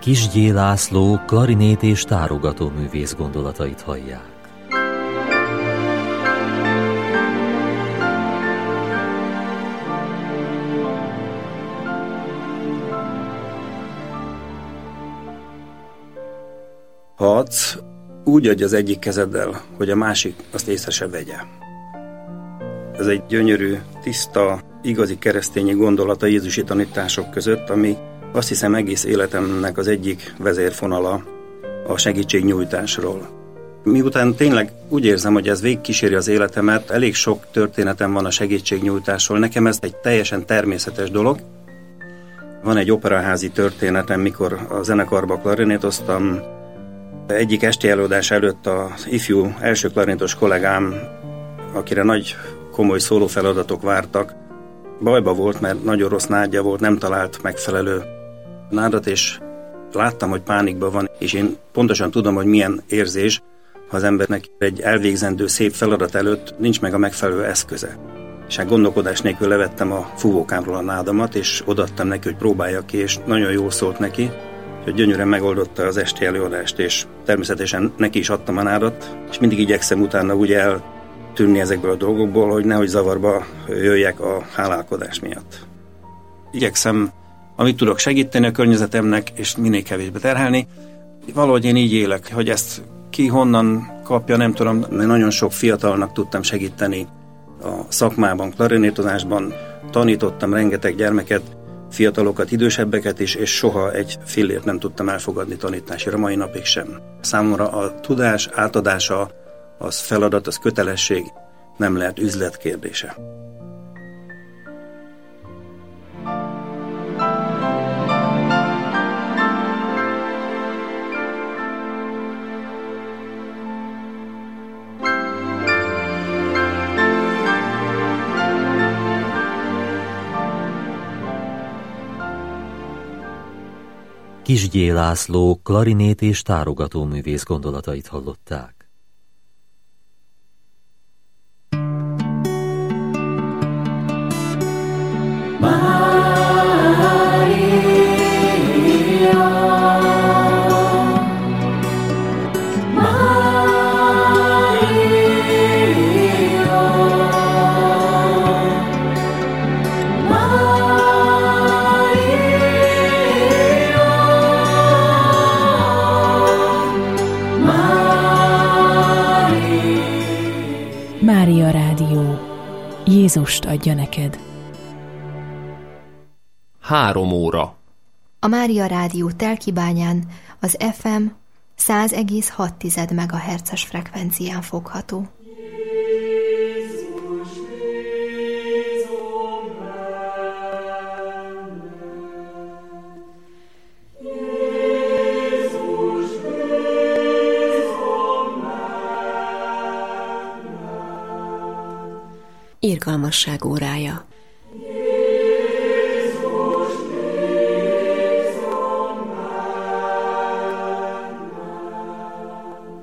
Kis Gyél László klarinét és tárogató művész gondolatait hallják. Ha adsz, úgy adj az egyik kezeddel, hogy a másik azt észre se vegye. Ez egy gyönyörű, tiszta, igazi keresztényi gondolat a jézusi tanítások között, ami azt hiszem egész életemnek az egyik vezérfonala a segítségnyújtásról. Miután tényleg úgy érzem, hogy ez végigkíséri az életemet, elég sok történetem van a segítségnyújtásról, nekem ez egy teljesen természetes dolog. Van egy operaházi történetem, mikor a zenekarba klarinétoztam. Egyik esti előadás előtt az ifjú első klarinétos kollégám, akire nagy komoly szólófeladatok vártak, bajba volt, mert nagyon rossz nádja volt, nem talált megfelelő nádat, és láttam, hogy pánikban van, és én pontosan tudom, hogy milyen érzés, ha az embernek egy elvégzendő szép feladat előtt nincs meg a megfelelő eszköze. És hát gondolkodás nélkül levettem a fúvókámról a nádamat, és odaadtam neki, hogy próbálja ki, és nagyon jól szólt neki, hogy gyönyörűen megoldotta az esti előadást, és természetesen neki is adtam a nádat, és mindig igyekszem utána úgy eltűnni ezekből a dolgokból, hogy nehogy zavarba jöjjek a hálálkodás miatt. Igyekszem, amit tudok, segíteni a környezetemnek, és minél kevésbé terhelni. Valahogy én így élek, hogy ezt ki honnan kapja, nem tudom, mert nagyon sok fiatalnak tudtam segíteni a szakmában, klarinétozásban, tanítottam rengeteg gyermeket, fiatalokat, idősebbeket is, és soha egy fillért nem tudtam elfogadni tanításra, mai napig sem. Számomra a tudás átadása, az feladat, az kötelesség, nem lehet üzlet kérdése. Kis Gyél László klarinét és tárogató művész gondolatait hallották. Mária Rádió. Jézust adja neked. 3 óra. A Mária Rádió Telkibányán az FM 100,6 MHz-es frekvencián fogható. Irgalmasság órája.